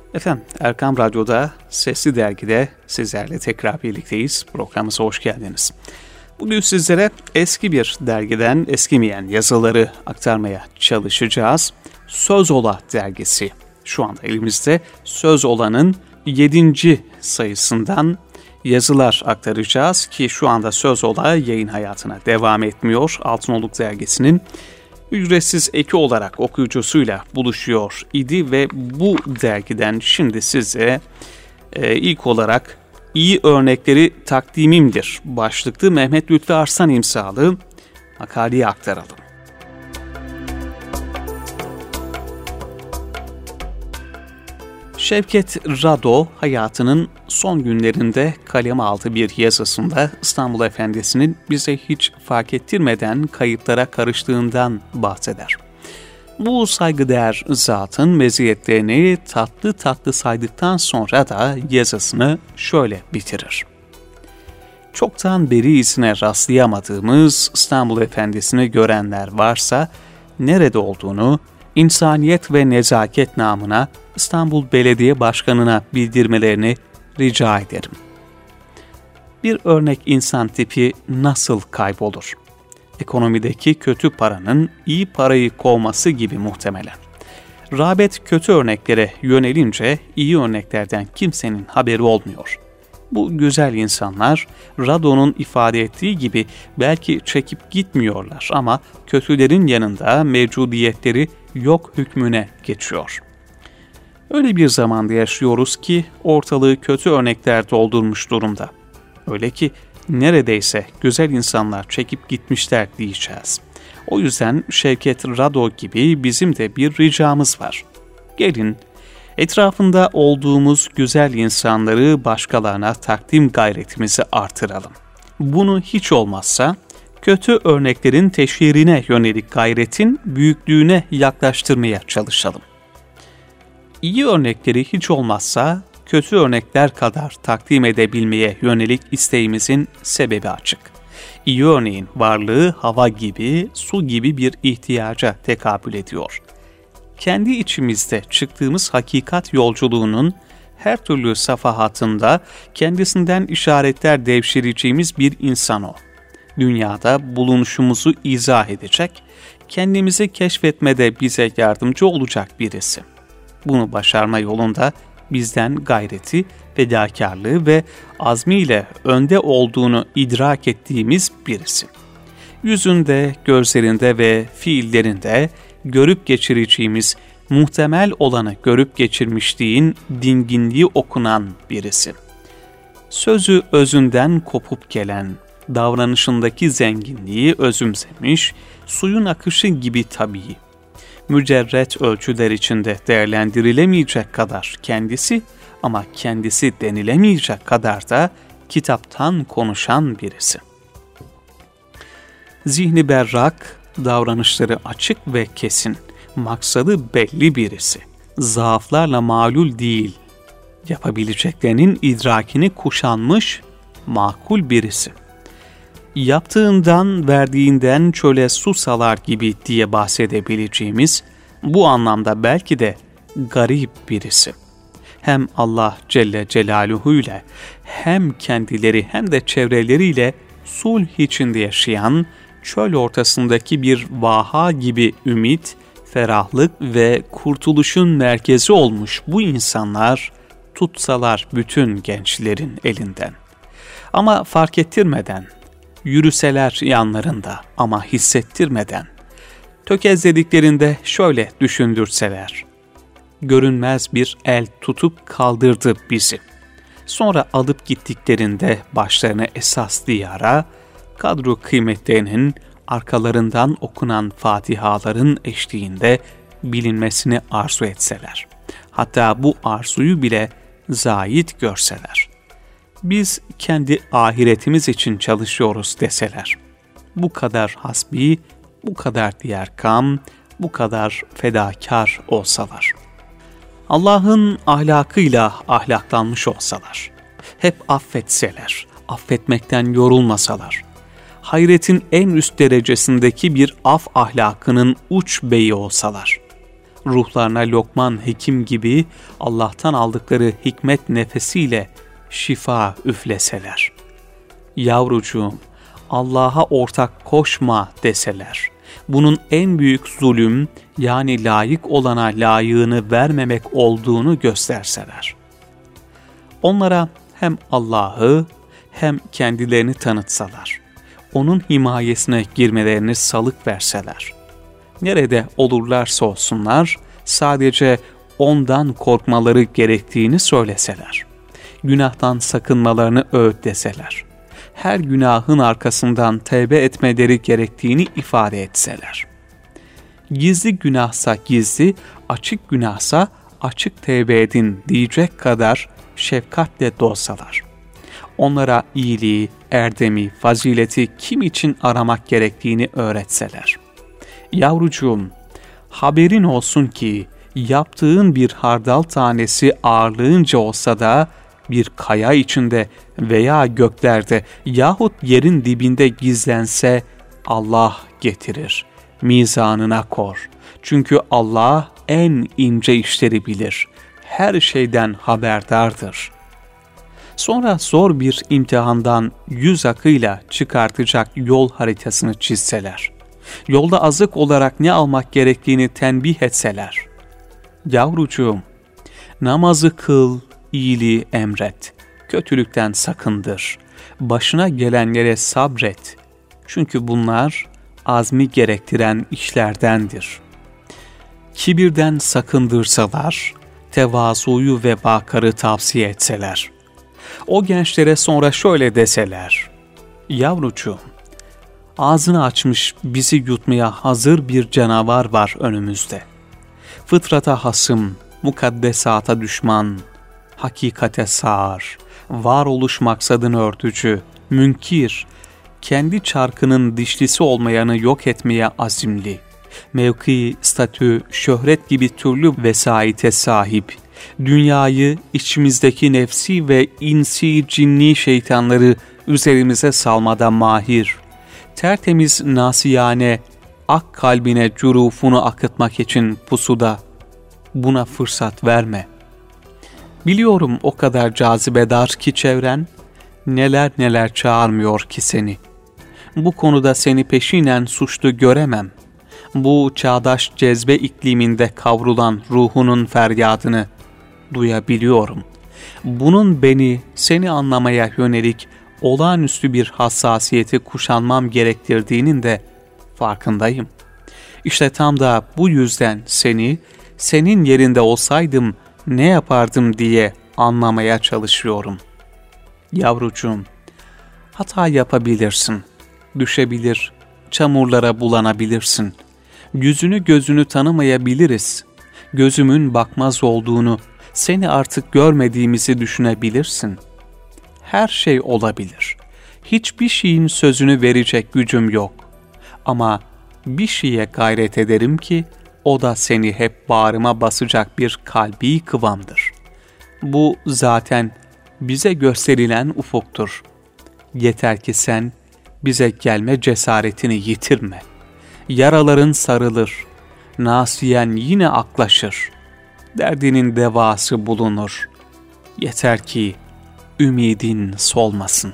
Efendim, Erkam Radyo'da, Sesli Dergi'de sizlerle tekrar birlikteyiz. Programımıza hoş geldiniz. Bugün sizlere eski bir dergiden eskimeyen yazıları aktarmaya çalışacağız. Söz Ola dergisi şu anda elimizde. Söz Ola'nın 7. sayısından yazılar aktaracağız ki şu anda Söz Ola yayın hayatına devam etmiyor. Altınoluk dergisinin ücretsiz eki olarak okuyucusuyla buluşuyor idi ve bu dergiden şimdi size ilk olarak iyi örnekleri takdimimdir başlıklı Mehmet Lütfi Arslan imzalı makaleyi aktaralım. Şevket Rado hayatının son günlerinde kaleme aldığı bir yazısında İstanbul Efendisi'nin bize hiç fark ettirmeden kayıplara karıştığından bahseder. Bu saygıdeğer zatın meziyetlerini tatlı tatlı saydıktan sonra da yazısını şöyle bitirir. Çoktan beri izine rastlayamadığımız İstanbul Efendisi'ni görenler varsa nerede olduğunu İnsaniyet ve nezaket namına İstanbul Belediye Başkanı'na bildirmelerini rica ederim. Bir örnek insan tipi nasıl kaybolur? Ekonomideki kötü paranın iyi parayı kovması gibi muhtemelen. Rağbet kötü örneklere yönelince iyi örneklerden kimsenin haberi olmuyor. Bu güzel insanlar Rado'nun ifade ettiği gibi belki çekip gitmiyorlar ama kötülerin yanında mevcudiyetleri yok hükmüne geçiyor. Öyle bir zamanda yaşıyoruz ki ortalığı kötü örnekler doldurmuş durumda. Öyle ki neredeyse güzel insanlar çekip gitmişler diyeceğiz. O yüzden Şevket Rado gibi bizim de bir ricamız var. Gelin etrafında olduğumuz güzel insanları başkalarına takdim gayretimizi artıralım. Bunu hiç olmazsa kötü örneklerin teşhirine yönelik gayretin büyüklüğüne yaklaştırmaya çalışalım. İyi örnekleri hiç olmazsa kötü örnekler kadar takdim edebilmeye yönelik isteğimizin sebebi açık. İyi örneğin varlığı hava gibi, su gibi bir ihtiyaca tekabül ediyor. Kendi içimizde çıktığımız hakikat yolculuğunun her türlü safahatında kendisinden işaretler devşireceğimiz bir insan o. Dünyada bulunuşumuzu izah edecek, kendimizi keşfetmede bize yardımcı olacak birisi. Bunu başarma yolunda bizden gayreti, fedakarlığı ve azmiyle önde olduğunu idrak ettiğimiz birisi. Yüzünde, gözlerinde ve fiillerinde görüp geçireceğimiz muhtemel olanı görüp geçirmişliğin dinginliği okunan birisi. Sözü özünden kopup gelen, davranışındaki zenginliği özümsemiş, suyun akışı gibi tabii. Mücerret ölçüler içinde değerlendirilemeyecek kadar kendisi ama kendisi denilemeyecek kadar da kitaptan konuşan birisi. Zihni berrak, davranışları açık ve kesin, maksadı belli birisi. Zaaflarla mağlul değil, yapabileceklerinin idrakini kuşanmış, makul birisi. Yaptığından, verdiğinden çöle su salar gibi diye bahsedebileceğimiz, bu anlamda belki de garip birisi. Hem Allah Celle Celaluhu ile hem kendileri hem de çevreleriyle sulh içinde yaşayan, çöl ortasındaki bir vaha gibi ümit, ferahlık ve kurtuluşun merkezi olmuş bu insanlar tutsalar bütün gençlerin elinden. Ama fark ettirmeden, yürüseler yanlarında ama hissettirmeden, tökezlediklerinde şöyle düşündürseler, görünmez bir el tutup kaldırdı bizi. Sonra alıp gittiklerinde başlarına esas diyara, kadro kıymetlerinin arkalarından okunan fatihaların eşliğinde bilinmesini arzu etseler. Hatta bu arzuyu bile zahit görseler. Biz kendi ahiretimiz için çalışıyoruz deseler. Bu kadar hasbi, bu kadar diyerkam, bu kadar fedakar olsalar. Allah'ın ahlakıyla ahlaklanmış olsalar. Hep affetseler, affetmekten yorulmasalar. Hayretin en üst derecesindeki bir af ahlakının uç beyi olsalar. ruhlarına Lokman Hekim gibi Allah'tan aldıkları hikmet nefesiyle şifa üfleseler. Yavrucuğum, Allah'a ortak koşma deseler, bunun en büyük zulüm, yani layık olana layığını vermemek olduğunu gösterseler. Onlara hem Allah'ı hem kendilerini tanıtsalar, onun himayesine girmelerini salık verseler, nerede olurlarsa olsunlar, sadece ondan korkmaları gerektiğini söyleseler, günahtan sakınmalarını öğütleseler, her günahın arkasından tevbe etmeleri gerektiğini ifade etseler, gizli günahsa gizli, açık günahsa açık tevbe edin diyecek kadar şefkatle dolsalar, onlara iyiliği, erdemi, fazileti kim için aramak gerektiğini öğretseler. Yavrucuğum, haberin olsun ki yaptığın bir hardal tanesi ağırlığınca olsa da bir kaya içinde veya göklerde yahut yerin dibinde gizlense Allah getirir, mizanına kor. Çünkü Allah en ince işleri bilir, her şeyden haberdardır. Sonra zor bir imtihandan yüz akıyla çıkartacak yol haritasını çizseler, yolda azık olarak ne almak gerektiğini tenbih etseler, yavrucuğum, namazı kıl, iyiliği emret, kötülükten sakındır, başına gelenlere sabret, çünkü bunlar azmi gerektiren işlerdendir. Kibirden sakındırsalar, tevazuyu ve vakarı tavsiye etseler, o gençlere sonra şöyle deseler, yavrucuğum, ağzını açmış bizi yutmaya hazır bir canavar var önümüzde. Fıtrata hasım, mukaddesata düşman, hakikate sağır, varoluş maksadını örtücü, münkir, kendi çarkının dişlisi olmayanı yok etmeye azimli, mevki, statü, şöhret gibi türlü vesayete sahip, dünyayı, içimizdeki nefsi ve insi cinni şeytanları üzerimize salmada mahir, tertemiz nasiyane, ak kalbine cürufunu akıtmak için pusuda, buna fırsat verme. Biliyorum o kadar cazibedar ki çevren, neler neler çağırmıyor ki seni. Bu konuda seni peşinen suçlu göremem. Bu çağdaş cezbe ikliminde kavrulan ruhunun feryadını duyabiliyorum. Bunun beni, seni anlamaya yönelik olağanüstü bir hassasiyeti kuşanmam gerektirdiğinin de farkındayım. İşte tam da bu yüzden seni, senin yerinde olsaydım ne yapardım diye anlamaya çalışıyorum. Yavrucuğum, hata yapabilirsin, düşebilir, çamurlara bulanabilirsin. Yüzünü gözünü tanımayabiliriz. Gözümün bakmaz olduğunu, seni artık görmediğimizi düşünebilirsin. Her şey olabilir. Hiçbir şeyin sözünü verecek gücüm yok. Ama bir şeye gayret ederim ki, o da seni hep bağrıma basacak bir kalbi kıvamdır. Bu zaten bize gösterilen ufuktur. Yeter ki sen bize gelme cesaretini yitirme. Yaraların sarılır, nasiyen yine aklaşır. Derdinin devası bulunur. Yeter ki ümidin solmasın.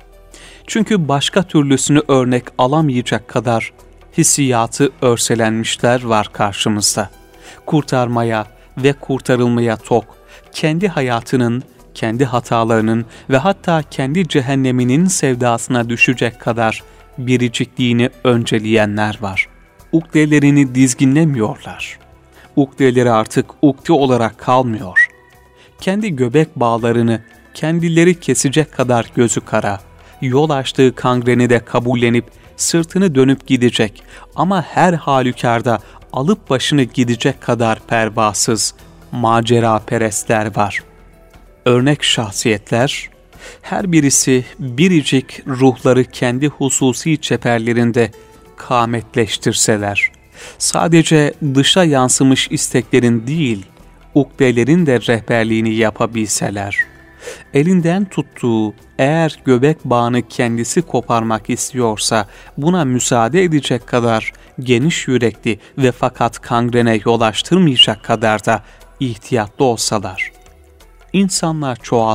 Çünkü başka türlüsünü örnek alamayacak kadar hissiyatı örselenmişler var karşımızda. Kurtarmaya ve kurtarılmaya tok, kendi hayatının, kendi hatalarının ve hatta kendi cehenneminin sevdasına düşecek kadar biricikliğini önceleyenler var. Ukdelerini dizginlemiyorlar. Ukdeleri artık ukde olarak kalmıyor. Kendi göbek bağlarını kendileri kesecek kadar gözü kara, yol açtığı kangreni de kabullenip sırtını dönüp gidecek ama her halükarda alıp başını gidecek kadar pervasız, macera perestler var. Örnek şahsiyetler, her birisi biricik ruhları kendi hususi çeperlerinde kâmetleştirseler, sadece dışa yansımış isteklerin değil, ukdelerin de rehberliğini yapabilseler, elinden tuttuğu, eğer göbek bağını kendisi koparmak istiyorsa buna müsaade edecek kadar geniş yürekli ve fakat kangrene yol açtırmayacak kadar da ihtiyatlı olsalar, insanlar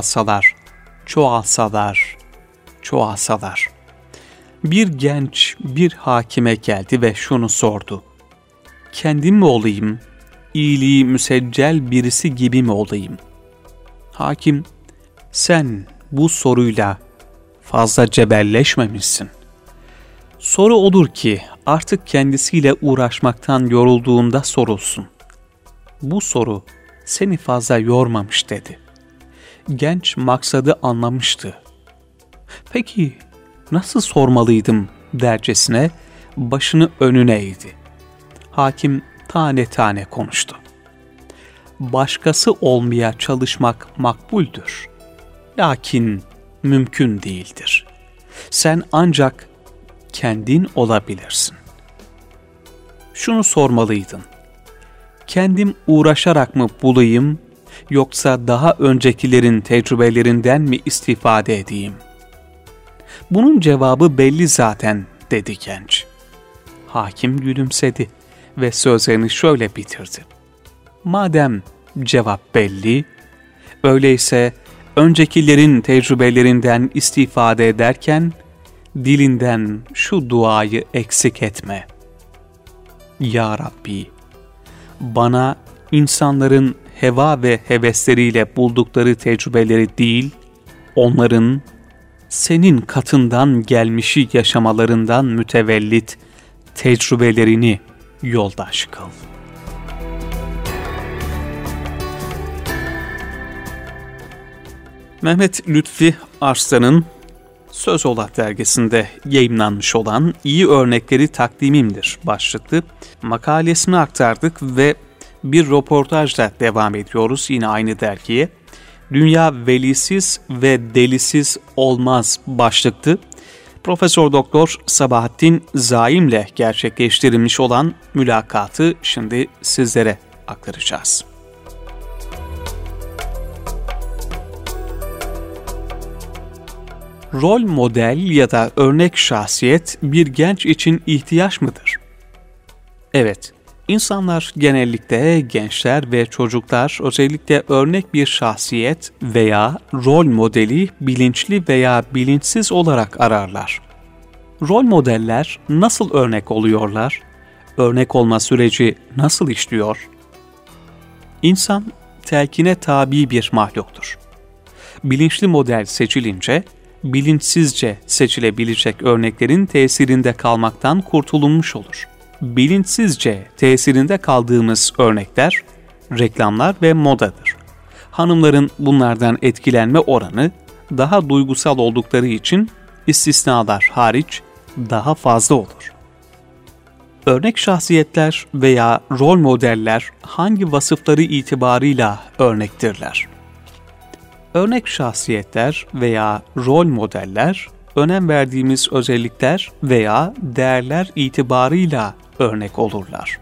çoğalsalar. Bir genç bir hakime geldi ve şunu sordu: kendim mi olayım, iyiliği müseccel birisi gibi mi olayım? Hakim, sen bu soruyla fazla cebelleşmemişsin. Soru odur ki artık kendisiyle uğraşmaktan yorulduğunda sorulsun. Bu soru seni fazla yormamış dedi. Genç maksadı anlamıştı. Peki nasıl sormalıydım dercesine başını önüne eğdi. Hakim tane tane konuştu. Başkası olmaya çalışmak makbuldür. Lakin mümkün değildir. Sen ancak kendin olabilirsin. Şunu sormalıydın: kendim uğraşarak mı bulayım, yoksa daha öncekilerin tecrübelerinden mi istifade edeyim? Bunun cevabı belli zaten, dedi genç. Hakim gülümsedi ve sözlerini şöyle bitirdi: madem cevap belli, öyleyse öncekilerin tecrübelerinden istifade ederken dilinden şu duayı eksik etme: Ya Rabbi, bana insanların heva ve hevesleriyle buldukları tecrübeleri değil, onların senin katından gelmişi yaşamalarından mütevellit tecrübelerini yoldaş kıl. Mehmet Lütfi Arslan'ın Söz Ola dergisinde yayımlanmış olan İyi Örnekleri Takdimimdir başlıklı makalesini aktardık ve bir röportajla devam ediyoruz yine aynı dergiye. Dünya velisiz ve delisiz olmaz başlıklı Profesör Doktor Sabahattin Zaim'le gerçekleştirilmiş olan mülakatı şimdi sizlere aktaracağız. Rol model ya da örnek şahsiyet bir genç için ihtiyaç mıdır? Evet, insanlar genellikle gençler ve çocuklar özellikle örnek bir şahsiyet veya rol modeli bilinçli veya bilinçsiz olarak ararlar. Rol modeller nasıl örnek oluyorlar? Örnek olma süreci nasıl işliyor? İnsan telkine tabi bir mahluktur. Bilinçli model seçilince, bilinçsizce seçilebilecek örneklerin tesirinde kalmaktan kurtulunmuş olur. Bilinçsizce tesirinde kaldığımız örnekler, reklamlar ve modadır. Hanımların bunlardan etkilenme oranı daha duygusal oldukları için istisnalar hariç daha fazla olur. Örnek şahsiyetler veya rol modeller hangi vasıfları itibarıyla örnektirler? Örnek şahsiyetler veya rol modeller, önem verdiğimiz özellikler veya değerler itibarıyla örnek olurlar.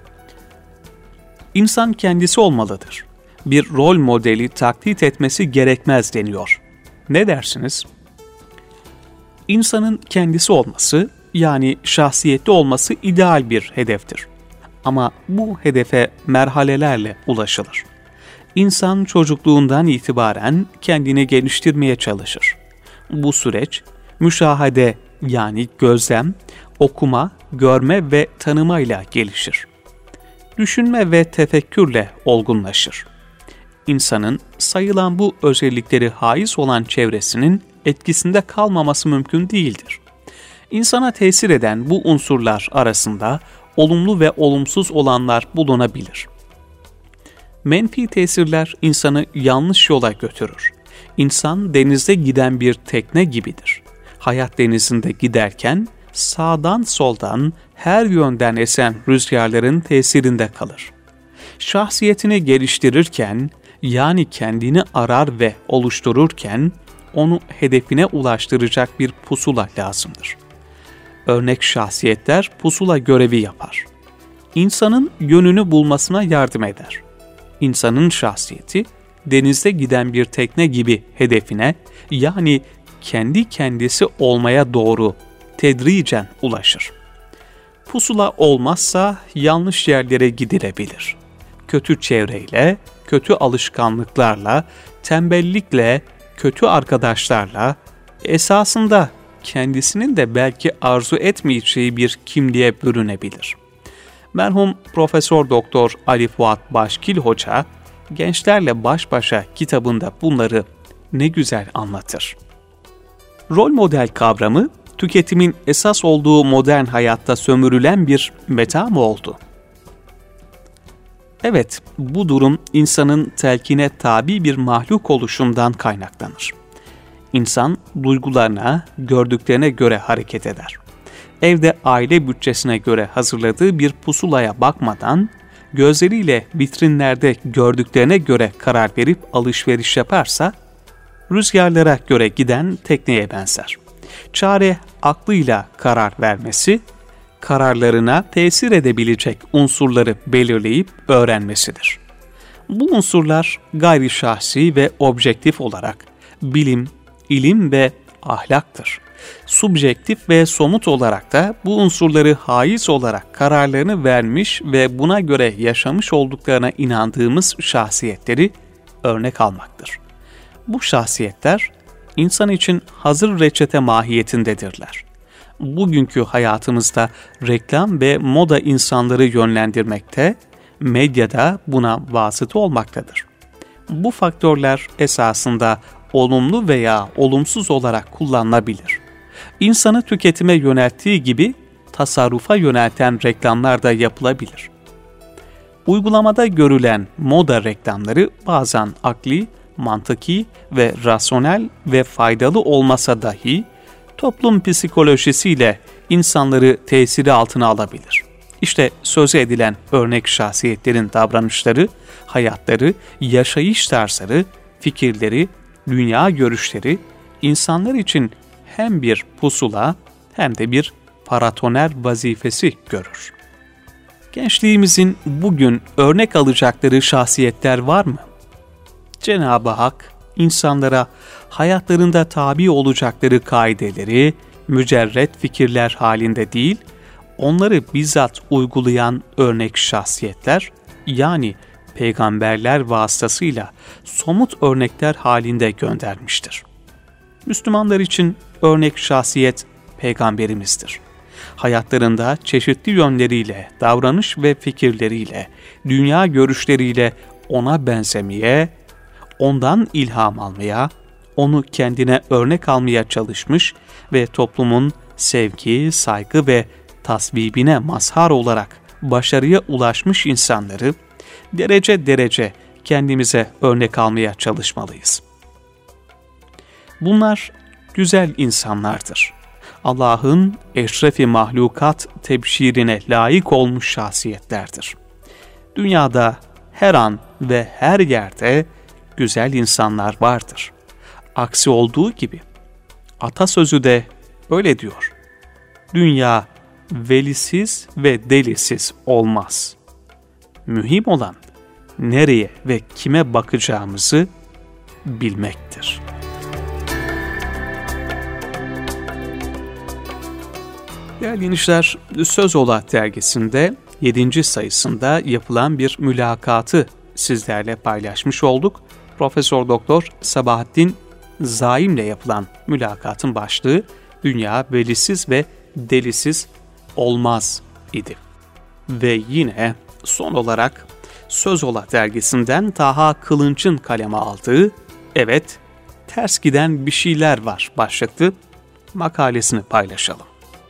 İnsan kendisi olmalıdır. Bir rol modeli taklit etmesi gerekmez deniyor. Ne dersiniz? İnsanın kendisi olması, yani şahsiyetli olması ideal bir hedeftir. Ama bu hedefe merhalelerle ulaşılır. İnsan çocukluğundan itibaren kendini geliştirmeye çalışır. Bu süreç müşahede yani gözlem, okuma, görme ve tanımayla gelişir. Düşünme ve tefekkürle olgunlaşır. İnsanın sayılan bu özellikleri haiz olan çevresinin etkisinde kalmaması mümkün değildir. İnsana tesir eden bu unsurlar arasında olumlu ve olumsuz olanlar bulunabilir. Menfi tesirler insanı yanlış yola götürür. İnsan denizde giden bir tekne gibidir. Hayat denizinde giderken sağdan soldan her yönden esen rüzgarların tesirinde kalır. Şahsiyetini geliştirirken, yani kendini arar ve oluştururken onu hedefine ulaştıracak bir pusula lazımdır. Örnek şahsiyetler pusula görevi yapar. İnsanın yönünü bulmasına yardım eder. İnsanın şahsiyeti denizde giden bir tekne gibi hedefine, yani kendi kendisi olmaya doğru tedricen ulaşır. Pusula olmazsa yanlış yerlere gidilebilir. Kötü çevreyle, kötü alışkanlıklarla, tembellikle, kötü arkadaşlarla, esasında kendisinin de belki arzu etmeyeceği bir kimliğe bürünebilir. Merhum Profesör Doktor Ali Fuat Başkil Hoca, Gençlerle Baş Başa kitabında bunları ne güzel anlatır. Rol model kavramı, tüketimin esas olduğu modern hayatta sömürülen bir meta mı oldu? Evet, bu durum insanın telkine tabi bir mahluk oluşundan kaynaklanır. İnsan duygularına, gördüklerine göre hareket eder. Evde aile bütçesine göre hazırladığı bir pusulaya bakmadan, gözleriyle vitrinlerde gördüklerine göre karar verip alışveriş yaparsa, rüzgarlara göre giden tekneye benzer. Çare aklıyla karar vermesi, kararlarına tesir edebilecek unsurları belirleyip öğrenmesidir. Bu unsurlar gayri şahsi ve objektif olarak bilim, ilim ve ahlaktır. Subjektif ve somut olarak da bu unsurları haiz olarak kararlarını vermiş ve buna göre yaşamış olduklarına inandığımız şahsiyetleri örnek almaktır. Bu şahsiyetler insan için hazır reçete mahiyetindedirler. Bugünkü hayatımızda reklam ve moda insanları yönlendirmekte, medyada buna vasıta olmaktadır. Bu faktörler esasında olumlu veya olumsuz olarak kullanılabilir. İnsanı tüketime yönelttiği gibi tasarrufa yönelten reklamlar da yapılabilir. Uygulamada görülen moda reklamları bazen akli, mantıki ve rasyonel ve faydalı olmasa dahi toplum psikolojisiyle insanları tesiri altına alabilir. İşte sözü edilen örnek şahsiyetlerin davranışları, hayatları, yaşayış tarzları, fikirleri, dünya görüşleri insanlar için hem bir pusula hem de bir paratoner vazifesi görür. Gençliğimizin bugün örnek alacakları şahsiyetler var mı? Cenab-ı Hak insanlara hayatlarında tabi olacakları kaideleri mücerret fikirler halinde değil, onları bizzat uygulayan örnek şahsiyetler, yani peygamberler vasıtasıyla somut örnekler halinde göndermiştir. Müslümanlar için örnek şahsiyet peygamberimizdir. Hayatlarında çeşitli yönleriyle, davranış ve fikirleriyle, dünya görüşleriyle ona benzemeye, ondan ilham almaya, onu kendine örnek almaya çalışmış ve toplumun sevgi, saygı ve tasvibine mazhar olarak başarıya ulaşmış insanları derece derece kendimize örnek almaya çalışmalıyız. Bunlar güzel insanlardır. Allah'ın eşrefi mahlukat tebşirine layık olmuş şahsiyetlerdir. Dünyada her an ve her yerde güzel insanlar vardır. Aksi olduğu gibi atasözü de öyle diyor. Dünya velisiz ve delisiz olmaz. Mühim olan nereye ve kime bakacağımızı bilmektir. Değerli dinleyiciler, Söz Ola dergisinde 7. sayısında yapılan bir mülakatı sizlerle paylaşmış olduk. Profesör Doktor Sabahattin Zaim'le yapılan mülakatın başlığı Dünya velisiz ve delisiz olmaz idi. Ve yine son olarak Söz Ola dergisinden Taha Kılınç'ın kaleme aldığı "Evet, ters giden bir şeyler var" başlıklı makalesini paylaşalım.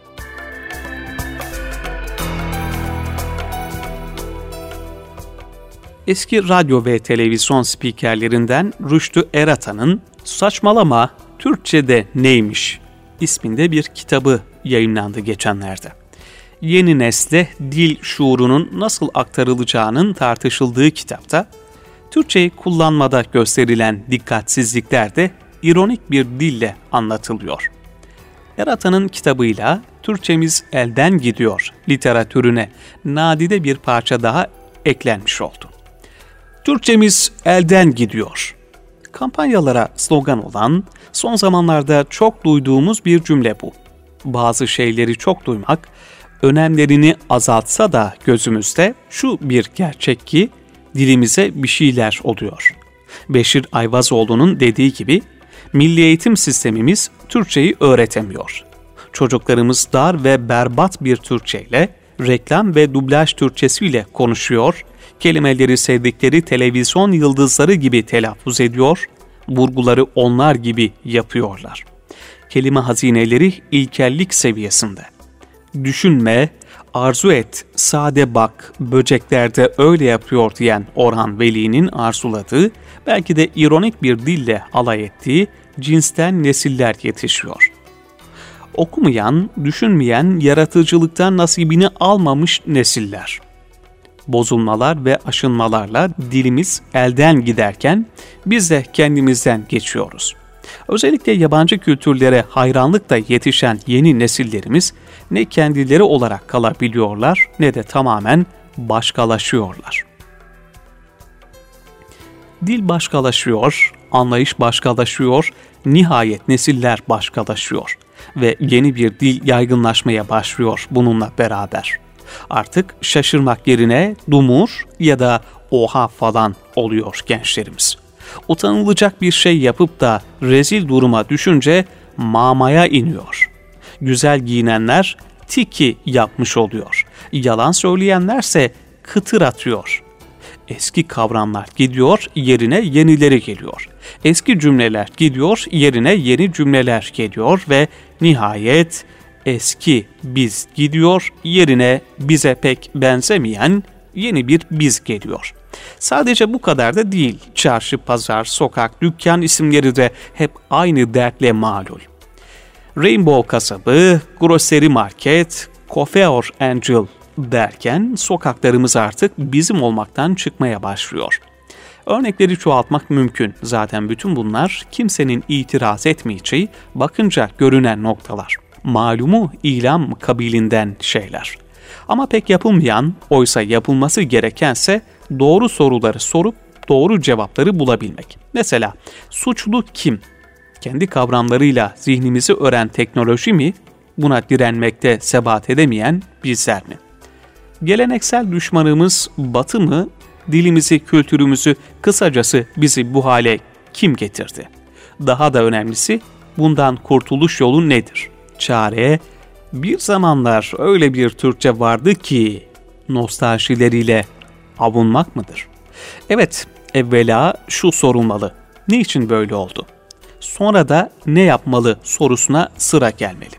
Eski radyo ve televizyon spikerlerinden Rüştü Eratan'ın "Saçmalama, Türkçe'de neymiş?" isminde bir kitabı yayınlandı geçenlerde. Yeni nesle dil şuurunun nasıl aktarılacağının tartışıldığı kitapta, Türkçeyi kullanmada gösterilen dikkatsizlikler de ironik bir dille anlatılıyor. Eratan'ın kitabıyla Türkçemiz elden gidiyor literatürüne nadide bir parça daha eklenmiş oldu. Türkçemiz elden gidiyor. Kampanyalara slogan olan, son zamanlarda çok duyduğumuz bir cümle bu. Bazı şeyleri çok duymak, önemlerini azaltsa da gözümüzde şu bir gerçek ki dilimize bir şeyler oluyor. Beşir Ayvazoğlu'nun dediği gibi milli eğitim sistemimiz Türkçeyi öğretemiyor. Çocuklarımız dar ve berbat bir Türkçeyle, reklam ve dublaj Türkçesiyle konuşuyor, kelimeleri sevdikleri televizyon yıldızları gibi telaffuz ediyor, vurguları onlar gibi yapıyorlar. Kelime hazineleri ilkellik seviyesinde. Düşünme, arzu et, sade bak, böceklerde öyle yapıyor diyen Orhan Veli'nin arzuladığı, belki de ironik bir dille alay ettiği cinsten nesiller yetişiyor. Okumayan, düşünmeyen, yaratıcılıktan nasibini almamış nesiller. Bozulmalar ve aşınmalarla dilimiz elden giderken biz de kendimizden geçiyoruz. Özellikle yabancı kültürlere hayranlıkla yetişen yeni nesillerimiz ne kendileri olarak kalabiliyorlar ne de tamamen başkalaşıyorlar. Dil başkalaşıyor, anlayış başkalaşıyor, nihayet nesiller başkalaşıyor ve yeni bir dil yaygınlaşmaya başlıyor bununla beraber. Artık şaşırmak yerine dumur ya da oha falan oluyor gençlerimiz. Utanılacak bir şey yapıp da rezil duruma düşünce mamaya iniyor. Güzel giyinenler tiki yapmış oluyor. Yalan söyleyenlerse kıtır atıyor. Eski kavramlar gidiyor, yerine yenileri geliyor. Eski cümleler gidiyor, yerine yeni cümleler geliyor ve nihayet eski biz gidiyor, yerine bize pek benzemeyen yeni bir biz geliyor. Sadece bu kadar da değil. Çarşı, pazar, sokak, dükkan isimleri de hep aynı dertle malul. Rainbow kasabı, grocery market, coiffeur angel derken sokaklarımız artık bizim olmaktan çıkmaya başlıyor. Örnekleri çoğaltmak mümkün. Zaten bütün bunlar kimsenin itiraz etmeyeceği, bakınca görünen noktalar. Malumu ilam kabilinden şeyler. Ama pek yapılmayan, oysa yapılması gerekense doğru soruları sorup doğru cevapları bulabilmek. Mesela suçlu kim? Kendi kavramlarıyla zihnimizi ören teknoloji mi? Buna direnmekte sebat edemeyen bizler mi? Geleneksel düşmanımız Batı mı? Dilimizi, kültürümüzü, kısacası bizi bu hale kim getirdi? Daha da önemlisi bundan kurtuluş yolu nedir? Çare, bir zamanlar öyle bir Türkçe vardı ki nostaljileriyle avunmak mıdır? Evet, evvela şu sorulmalı. Niçin böyle oldu? Sonra da ne yapmalı sorusuna sıra gelmeli.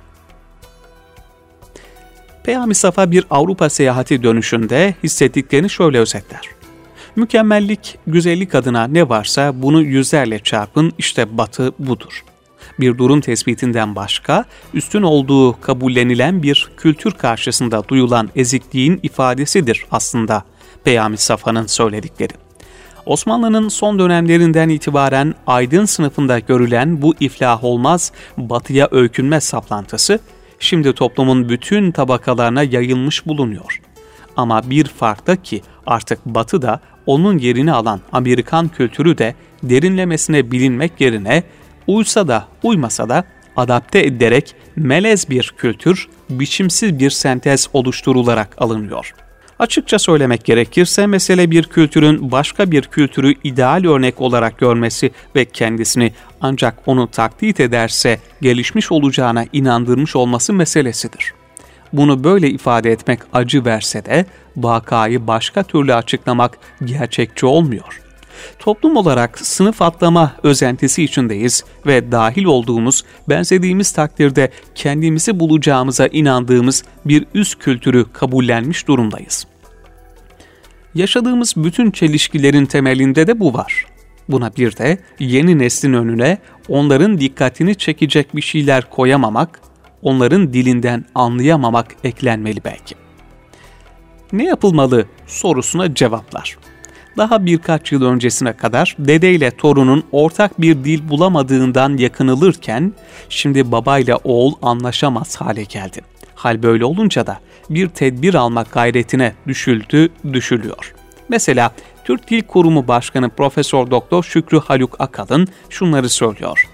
Peyami Safa bir Avrupa seyahati dönüşünde hissettiklerini şöyle özetler. Mükemmellik, güzellik adına ne varsa bunu yüzlerle çarpın, işte Batı budur. Bir durum tespitinden başka, üstün olduğu kabullenilen bir kültür karşısında duyulan ezikliğin ifadesidir aslında Peyami Safa'nın söyledikleri. Osmanlı'nın son dönemlerinden itibaren aydın sınıfında görülen bu iflah olmaz, batıya öykünme saplantısı, şimdi toplumun bütün tabakalarına yayılmış bulunuyor. Ama bir fark da ki artık Batı da onun yerini alan Amerikan kültürü de derinlemesine bilinmek yerine uysa da uymasa da adapte ederek melez bir kültür, biçimsiz bir sentez oluşturularak alınıyor. Açıkça söylemek gerekirse mesele bir kültürün başka bir kültürü ideal örnek olarak görmesi ve kendisini ancak onu taklit ederse gelişmiş olacağına inandırmış olması meselesidir. Bunu böyle ifade etmek acı verse de vakayı başka türlü açıklamak gerçekçi olmuyor. Toplum olarak sınıf atlama özentisi içindeyiz ve dahil olduğumuz, benzediğimiz takdirde kendimizi bulacağımıza inandığımız bir üst kültürü kabullenmiş durumdayız. Yaşadığımız bütün çelişkilerin temelinde de bu var. Buna bir de yeni neslin önüne onların dikkatini çekecek bir şeyler koyamamak, onların dilinden anlayamamak eklenmeli belki. Ne yapılmalı sorusuna cevaplar. Daha birkaç yıl öncesine kadar dedeyle torunun ortak bir dil bulamadığından yakınılırken şimdi babayla oğul anlaşamaz hale geldi. Hal böyle olunca da bir tedbir almak gayretine düşülüyor. Mesela Türk Dil Kurumu Başkanı Profesör Doktor Şükrü Haluk Akalın şunları söylüyor.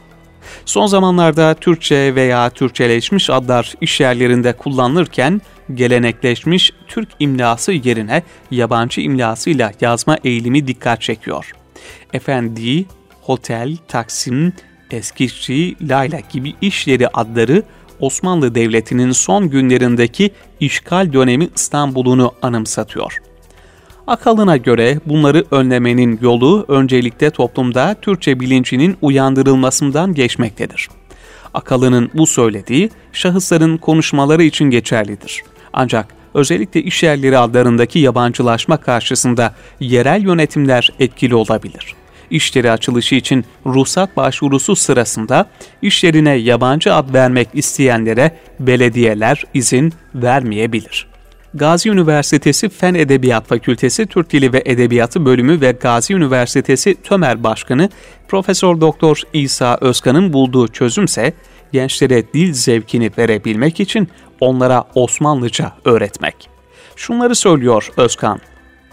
Son zamanlarda Türkçe veya Türkçeleşmiş adlar iş yerlerinde kullanılırken gelenekleşmiş Türk imlası yerine yabancı imlasıyla yazma eğilimi dikkat çekiyor. Efendi, Hotel, Taksim, Eskişehir, Layla gibi iş yeri adları Osmanlı Devleti'nin son günlerindeki işgal dönemi İstanbul'unu anımsatıyor. Akalın'a göre bunları önlemenin yolu öncelikle toplumda Türkçe bilincinin uyandırılmasından geçmektedir. Akalın'ın bu söylediği şahısların konuşmaları için geçerlidir. Ancak özellikle iş yerleri adlarındaki yabancılaşma karşısında yerel yönetimler etkili olabilir. İş yeri açılışı için ruhsat başvurusu sırasında iş yerine yabancı ad vermek isteyenlere belediyeler izin vermeyebilir. Gazi Üniversitesi Fen Edebiyat Fakültesi Türk Dili ve Edebiyatı Bölümü ve Gazi Üniversitesi TÖMER Başkanı Profesör Doktor İsa Özkan'ın bulduğu çözümse gençlere dil zevkini verebilmek için onlara Osmanlıca öğretmek. Şunları söylüyor Özkan: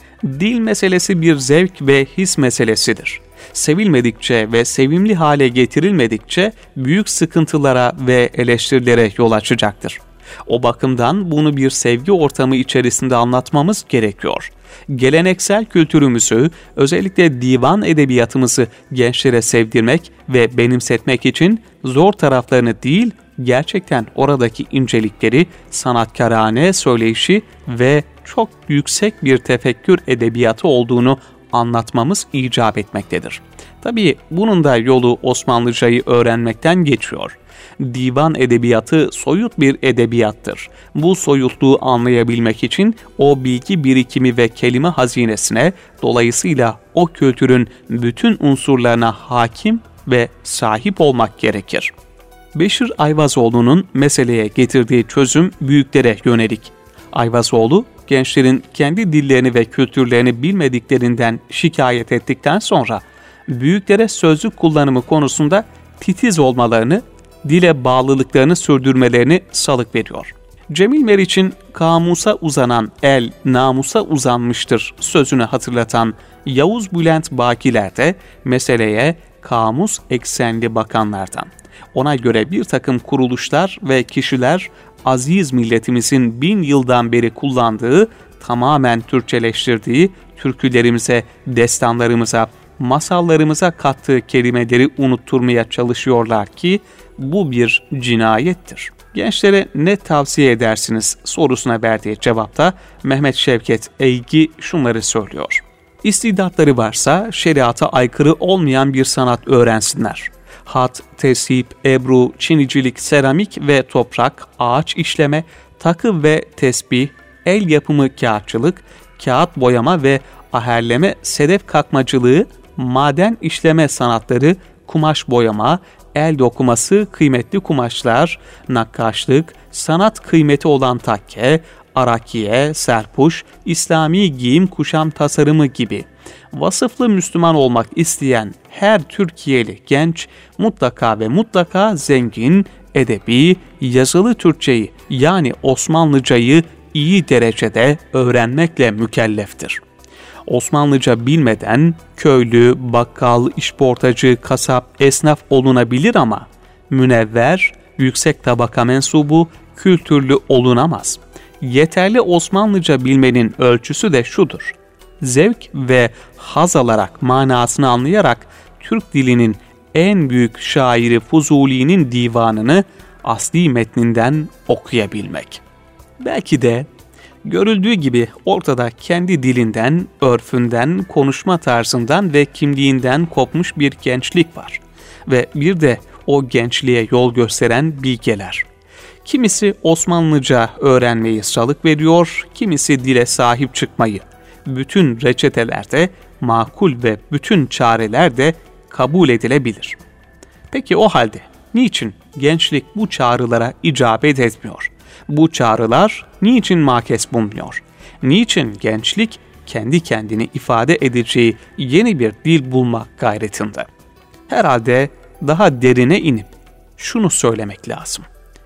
dil meselesi bir zevk ve his meselesidir. Sevilmedikçe ve sevimli hale getirilmedikçe büyük sıkıntılara ve eleştirilere yol açacaktır. O bakımdan bunu bir sevgi ortamı içerisinde anlatmamız gerekiyor. Geleneksel kültürümüzü, özellikle divan edebiyatımızı gençlere sevdirmek ve benimsetmek için zor taraflarını değil, gerçekten oradaki incelikleri, sanatkarane söyleyişi ve çok yüksek bir tefekkür edebiyatı olduğunu anlatmamız icap etmektedir. Tabii bunun da yolu Osmanlıcayı öğrenmekten geçiyor. Divan edebiyatı soyut bir edebiyattır. Bu soyutluğu anlayabilmek için o bilgi birikimi ve kelime hazinesine, dolayısıyla o kültürün bütün unsurlarına hakim ve sahip olmak gerekir. Beşir Ayvazoğlu'nun meseleye getirdiği çözüm büyüklere yönelik. Ayvazoğlu, gençlerin kendi dillerini ve kültürlerini bilmediklerinden şikayet ettikten sonra büyüklere sözlük kullanımı konusunda titiz olmalarını, dile bağlılıklarını sürdürmelerini salık veriyor. Cemil Meriç'in kamusa uzanan el namusa uzanmıştır sözünü hatırlatan Yavuz Bülent Bakiler de meseleye kamus eksenli bakanlardan. Ona göre bir takım kuruluşlar ve kişiler aziz milletimizin 1000 yıldan beri kullandığı, tamamen Türkçeleştirdiği türkülerimize, destanlarımıza, masallarımıza kattığı kelimeleri unutturmaya çalışıyorlar ki bu bir cinayettir. Gençlere ne tavsiye edersiniz sorusuna verdiği cevapta Mehmet Şevket Eygi şunları söylüyor: İstidatları varsa şeriata aykırı olmayan bir sanat öğrensinler. Hat, tesip, ebru, çinicilik, seramik ve toprak, ağaç işleme, takı ve tesbih, el yapımı kağıtçılık, kağıt boyama ve aherleme, sedef kakmacılığı, maden işleme sanatları, kumaş boyama, el dokuması, kıymetli kumaşlar, nakkaşlık, sanat kıymeti olan takke, arakiye, serpuş, İslami giyim kuşam tasarımı gibi vasıflı Müslüman olmak isteyen her Türkiye'li genç mutlaka ve mutlaka zengin, edebi, yazılı Türkçeyi yani Osmanlıcayı iyi derecede öğrenmekle mükelleftir. Osmanlıca bilmeden köylü, bakkal, işportacı, kasap, esnaf olunabilir ama münevver, yüksek tabaka mensubu, kültürlü olunamaz. Yeterli Osmanlıca bilmenin ölçüsü de şudur: zevk ve haz alarak, manasını anlayarak Türk dilinin en büyük şairi Fuzuli'nin divanını asli metninden okuyabilmek. Belki de görüldüğü gibi ortada kendi dilinden, örfünden, konuşma tarzından ve kimliğinden kopmuş bir gençlik var. Ve bir de o gençliğe yol gösteren bilgeler. Kimisi Osmanlıca öğrenmeyi salık veriyor, kimisi dile sahip çıkmayı. Bütün reçetelerde makul ve bütün çareler de kabul edilebilir. Peki o halde niçin gençlik bu çağrılara icabet etmiyor? Bu çağrılar niçin makes bulmuyor? Niçin gençlik kendi kendini ifade edeceği yeni bir dil bulmak gayretinde? Herhalde daha derine inip şunu söylemek lazım.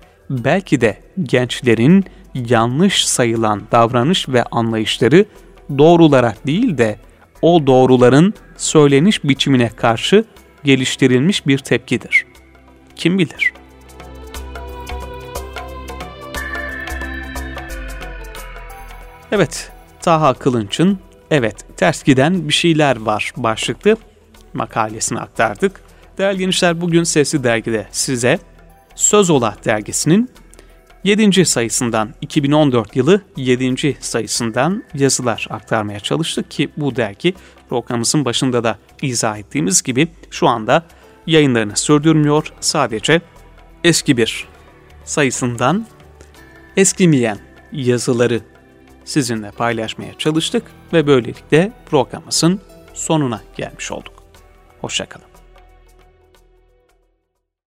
Belki de gençlerin yanlış sayılan davranış ve anlayışları doğrulara değil de o doğruların söyleniş biçimine karşı geliştirilmiş bir tepkidir. kim bilir? Evet, Taha Kılınç'ın "Evet, ters giden bir şeyler var" başlıklı makalesini aktardık. Değerli gençler, bugün Sesli Dergi'de size Söz Ola dergisinin 7. sayısından, 2014 yılı 7. sayısından yazılar aktarmaya çalıştık ki bu dergi programımızın başında da izah ettiğimiz gibi şu anda yayınlarını sürdürmüyor. Sadece eski bir sayısından eskimeyen yazıları sizinle paylaşmaya çalıştık ve böylelikle programımızın sonuna gelmiş olduk. Hoşça kalın.